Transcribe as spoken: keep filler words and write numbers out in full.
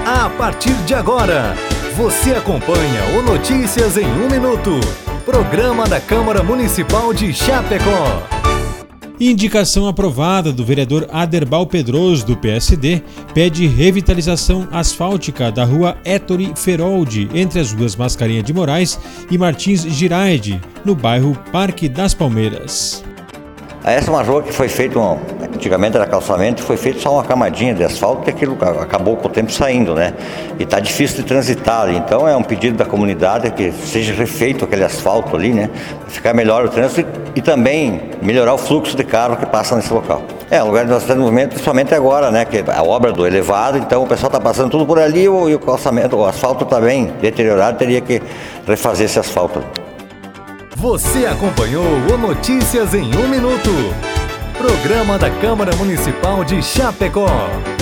A partir de agora, você acompanha o Notícias em um Minuto, programa da Câmara Municipal de Chapecó. Indicação aprovada do vereador Aderbal Pedroso, do P S D, pede revitalização asfáltica da rua Ettore Feroldi, entre as ruas Mascarenhas de Moraes e Martins Giraide, no bairro Parque das Palmeiras. Essa é uma rua que foi feita, um, antigamente era calçamento, foi feito só uma camadinha de asfalto e aquilo acabou com o tempo saindo, né? E está difícil de transitar ali, então é um pedido da comunidade que seja refeito aquele asfalto ali, né? Para ficar melhor o trânsito e, e também melhorar o fluxo de carro que passa nesse local. É, o lugar de nós estamos movimento, principalmente agora, né? Que a obra do elevado, então o pessoal está passando tudo por ali e o, e o calçamento, o asfalto está bem deteriorado, teria que refazer esse asfalto ali. Você acompanhou o Notícias em um Minuto, programa da Câmara Municipal de Chapecó.